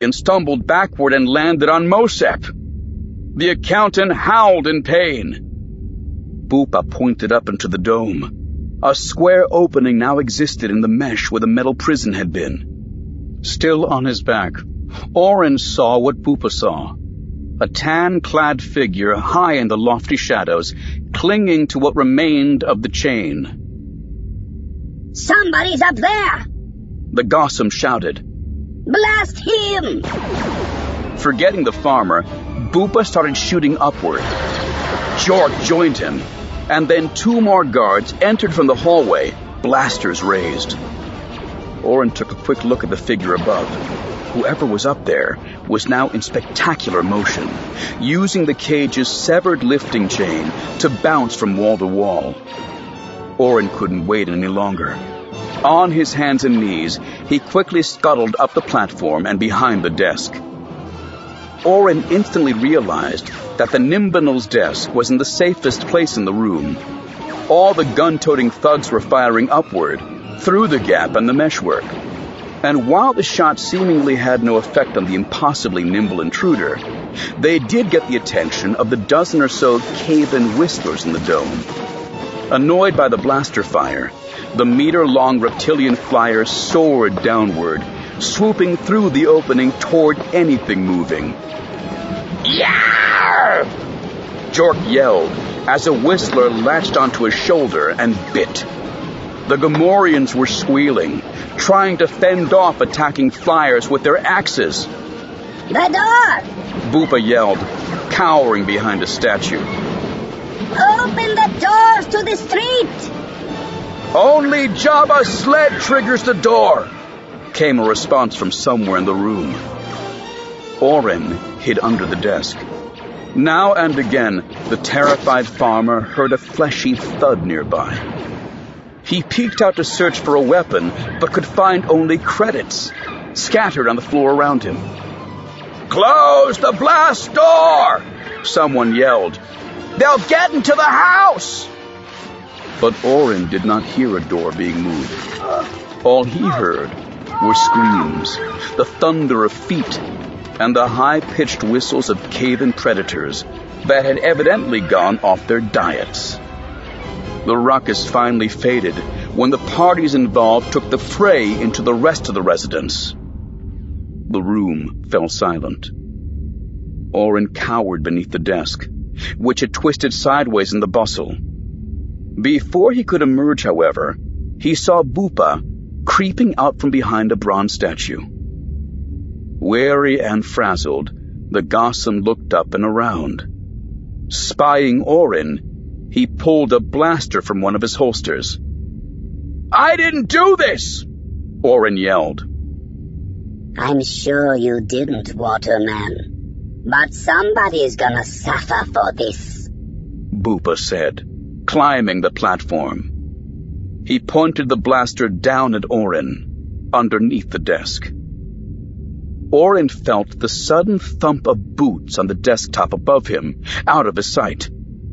and stumbled backward and landed on Mosep. The accountant howled in pain. Bupa pointed up into the dome. A square opening now existed in the mesh where the metal prison had been. Still on his back, Orin saw what Bupa saw. A tan-clad figure high in the lofty shadows, clinging to what remained of the chain. "Somebody's up there!" The Gossam shouted. "Blast him!" Forgetting the farmer, Bupa started shooting upward. Jork joined him, and then 2 more guards entered from the hallway, blasters raised. Orin took a quick look at the figure above. Whoever was up there was now in spectacular motion, using the cage's severed lifting chain to bounce from wall to wall. Orin couldn't wait any longer. On his hands and knees, he quickly scuttled up the platform and behind the desk. Orin instantly realized that the Nimbanal's desk was in the safest place in the room. All the gun-toting thugs were firing upward, through the gap and the meshwork. And while the shot seemingly had no effect on the impossibly nimble intruder, they did get the attention of the dozen or so cave-in whistlers in the dome. Annoyed by the blaster fire, the meter-long reptilian flyer soared downward, swooping through the opening toward anything moving. "Yarr!" Jork yelled as a whistler latched onto his shoulder and bit. The Gamorreans were squealing, trying to fend off attacking flyers with their axes. "The door! Bupa yelled, cowering behind a statue. Open the doors to the street!" "Only Jabba's sled triggers the door," came a response from somewhere in the room. Orin hid under the desk. Now and again, the terrified farmer heard a fleshy thud nearby. He peeked out to search for a weapon, but could find only credits, scattered on the floor around him. "Close the blast door!" someone yelled. "They'll get into the house!" But Orin did not hear a door being moved. All he heard were screams, the thunder of feet, and the high-pitched whistles of cave-in predators that had evidently gone off their diets. The ruckus finally faded when the parties involved took the fray into the rest of the residence. The room fell silent. Orin cowered beneath the desk, which had twisted sideways in the bustle. Before he could emerge, however, he saw Bupa creeping out from behind a bronze statue. Wary and frazzled, the Gossam looked up and around. Spying Orin, he pulled a blaster from one of his holsters. "I didn't do this!" Orin yelled. "I'm sure you didn't, Waterman. But somebody's gonna suffer for this," Bupa said, climbing the platform. He pointed the blaster down at Orin, underneath the desk. Orin felt the sudden thump of boots on the desktop above him, out of his sight.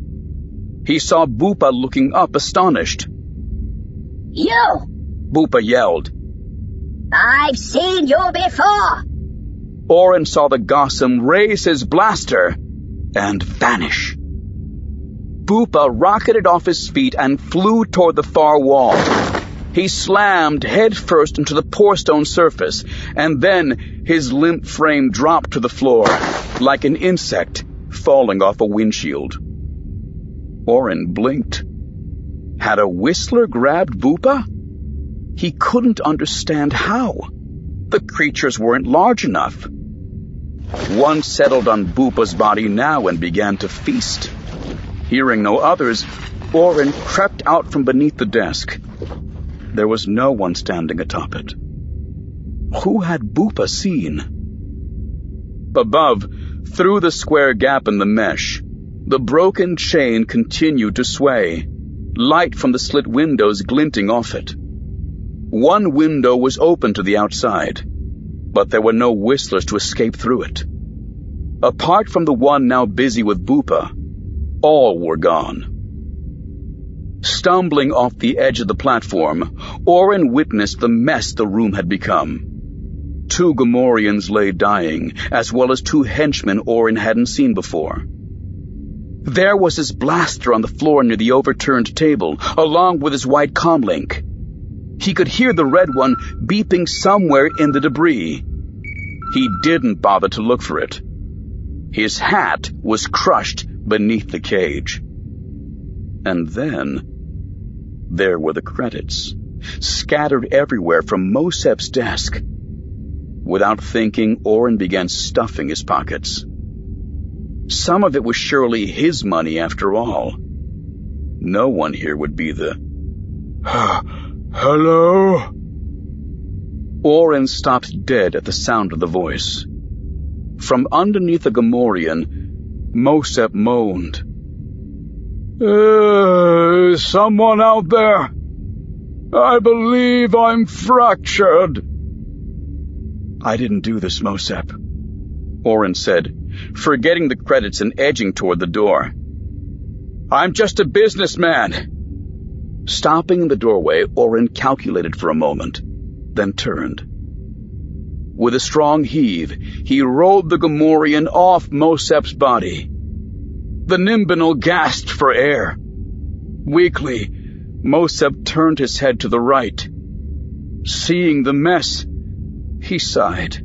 He saw Bupa looking up, astonished. "You!" Bupa yelled. "I've seen you before!" Orin saw the Gossam raise his blaster and vanish. Bupa rocketed off his feet and flew toward the far wall. He slammed headfirst into the pourstone surface, and then his limp frame dropped to the floor, like an insect falling off a windshield. Orin blinked. Had a whistler grabbed Bupa? He couldn't understand how. The creatures weren't large enough. One settled on Bupa's body now and began to feast. Hearing no others, Orin crept out from beneath the desk. There was no one standing atop it. Who had Bupa seen? Above, through the square gap in the mesh, the broken chain continued to sway, light from the slit windows glinting off it. One window was open to the outside, but there were no whistlers to escape through it. Apart from the one now busy with Bupa, all were gone. Stumbling off the edge of the platform, Orin witnessed the mess the room had become. 2 Gamorreans lay dying, as well as 2 henchmen Orin hadn't seen before. There was his blaster on the floor near the overturned table, along with his white comlink. He could hear the red one beeping somewhere in the debris. He didn't bother to look for it. His hat was crushed beneath the cage. And then there were the credits, scattered everywhere from Mosep's desk. Without thinking, Orin began stuffing his pockets. Some of it was surely his money after all. No one here would be the... Hello? Orin stopped dead at the sound of the voice. From underneath the Gamorrean, Mosep moaned. Is someone out there? I believe I'm fractured. I didn't do this, Mosep, Orin said, forgetting the credits and edging toward the door. I'm just a businessman. Stopping in the doorway, Orin calculated for a moment, then turned. With a strong heave, he rolled the Gamorrean off Mosep's body. The Nimbinal gasped for air. Weakly, Mosep turned his head to the right. Seeing the mess, he sighed.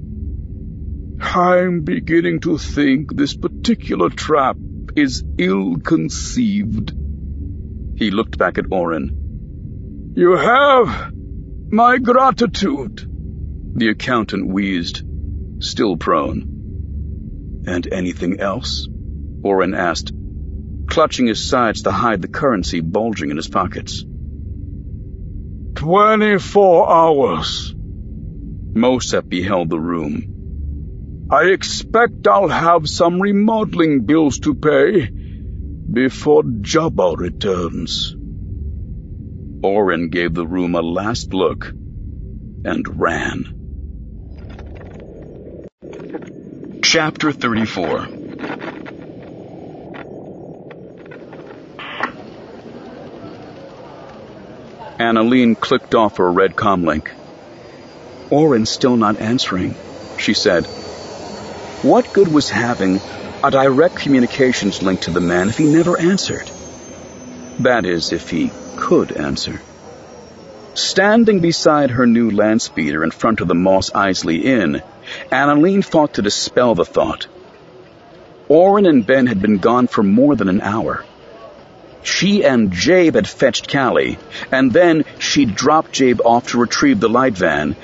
I'm beginning to think this particular trap is ill-conceived. He looked back at Orin. You have my gratitude, the accountant wheezed, still prone. And anything else? Orin asked, clutching his sides to hide the currency bulging in his pockets. 24 hours. Mosep beheld the room. I expect I'll have some remodeling bills to pay before Jabba returns. Orin gave the room a last look and ran. Chapter 34. Annalene clicked off her red comlink. Orin's still not answering, she said. What good was having a direct communications link to the man if he never answered? That is, if he could answer. Standing beside her new landspeeder in front of the Mos Eisley Inn, Annalene fought to dispel the thought. Orin and Ben had been gone for more than an hour. She and Jabe had fetched Callie, and then she'd dropped Jabe off to retrieve the light van